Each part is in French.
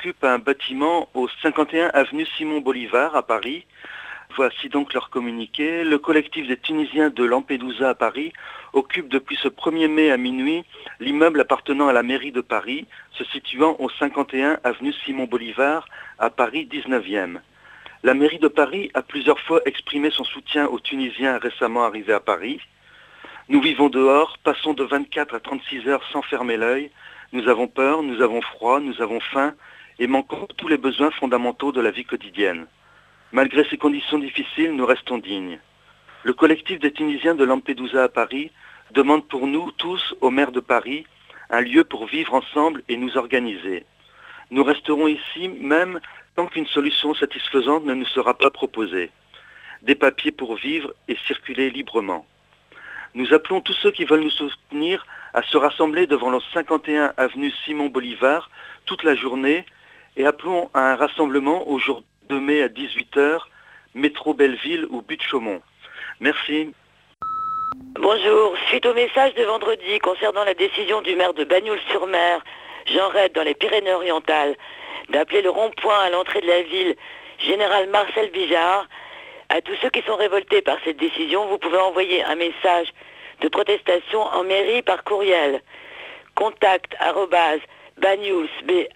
occupent un bâtiment au 51 avenue Simon Bolivar à Paris. Voici donc leur communiqué. Le collectif des Tunisiens de Lampedusa à Paris occupe depuis ce 1er mai à minuit l'immeuble appartenant à la mairie de Paris, se situant au 51 avenue Simon Bolivar à Paris 19e. La mairie de Paris a plusieurs fois exprimé son soutien aux Tunisiens récemment arrivés à Paris. Nous vivons dehors, passons de 24 à 36 heures sans fermer l'œil. Nous avons peur, nous avons froid, nous avons faim et manquons tous les besoins fondamentaux de la vie quotidienne. Malgré ces conditions difficiles, nous restons dignes. Le collectif des Tunisiens de Lampedusa à Paris demande pour nous tous, au maire de Paris, un lieu pour vivre ensemble et nous organiser. Nous resterons ici même tant qu'une solution satisfaisante ne nous sera pas proposée. Des papiers pour vivre et circuler librement. Nous appelons tous ceux qui veulent nous soutenir à se rassembler devant le 51 avenue Simon Bolivar toute la journée et appelons à un rassemblement au jour 2 mai à 18h, métro Belleville ou Butte-Chaumont. Merci. Bonjour, suite au message de vendredi concernant la décision du maire de Bagnols-sur-Mer, Jean Red dans les Pyrénées-Orientales, d'appeler le rond-point à l'entrée de la ville Général Marcel Bijard, à tous ceux qui sont révoltés par cette décision, vous pouvez envoyer un message de protestation en mairie par courriel. Contact @bagnols,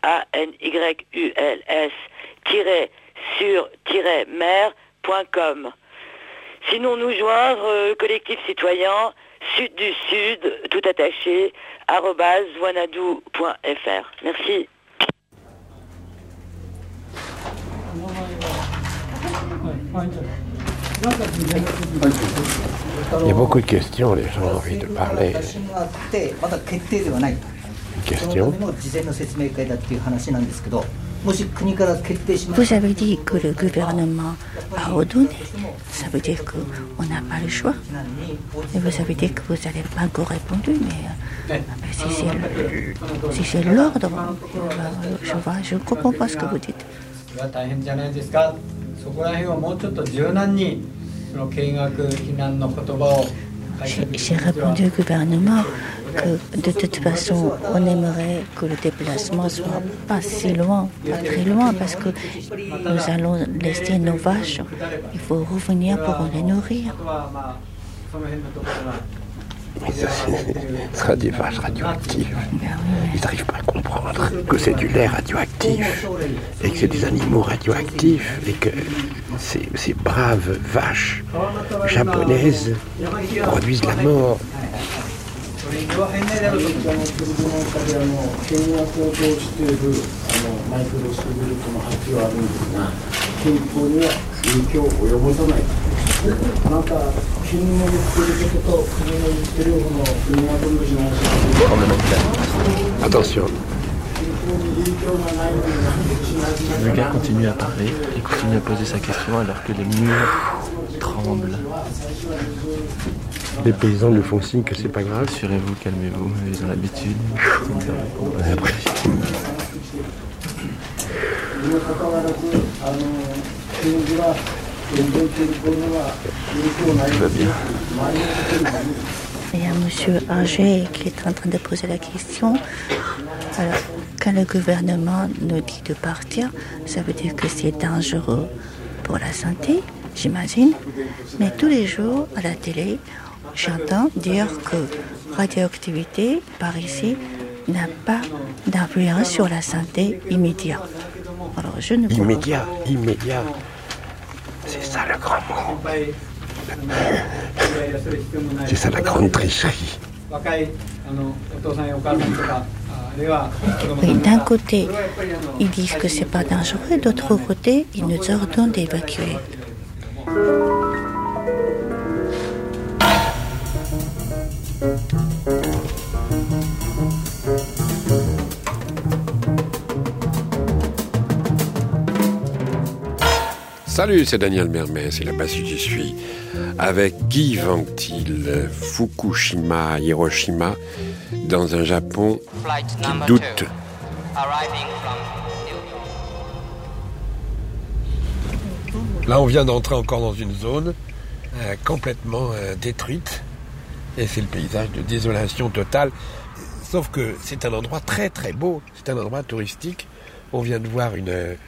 BANYULS-sur-mer.com. Sinon, nous joindre collectif citoyen Sud du Sud, tout attaché, @wanadoo.fr. Merci. Il y a beaucoup de questions, les gens ont envie de parler. Une question. Vous avez dit que le gouvernement a ordonné, ça veut dire qu'on n'a pas le choix. Et vous avez dit que vous n'avez pas encore répondu, mais si c'est l'ordre, je ne comprends pas ce que vous dites. J'ai répondu au gouvernement que de toute façon, on aimerait que le déplacement soit pas si loin, pas très loin, parce que nous allons laisser nos vaches. Il faut revenir pour les nourrir. Mais ça, ce sera des vaches radioactives. Ils n'arrivent pas à comprendre que c'est du lait radioactif et que c'est des animaux radioactifs et que ces braves vaches japonaises produisent la mort. Attention. Le gars continue à parler et continue à poser sa question alors que les murs tremblent. Les paysans nous font signe que c'est pas grave. Rassurez-vous, calmez-vous, ils ont l'habitude. Tout va bien. Il y a M. Âgé qui est en train de poser la question. Alors, quand le gouvernement nous dit de partir, ça veut dire que c'est dangereux pour la santé, j'imagine. Mais tous les jours, à la télé, j'entends dire que radioactivité, par ici, n'a pas d'influence sur la santé immédiate. Alors, je ne comprends pas. Immédiat. C'est ça le grand mot. C'est ça la grande tricherie. Oui, d'un côté, ils disent que c'est pas dangereux, d'autre côté, ils nous ordonnent d'évacuer. Salut, c'est Daniel Mermet, c'est là-bas si j'y suis, avec Guy Ventil, Fukushima, Hiroshima, dans un Japon qui doute. Là, on vient d'entrer encore dans une zone complètement détruite, et c'est le paysage de désolation totale. Sauf que c'est un endroit très très beau, c'est un endroit touristique On vient de voir une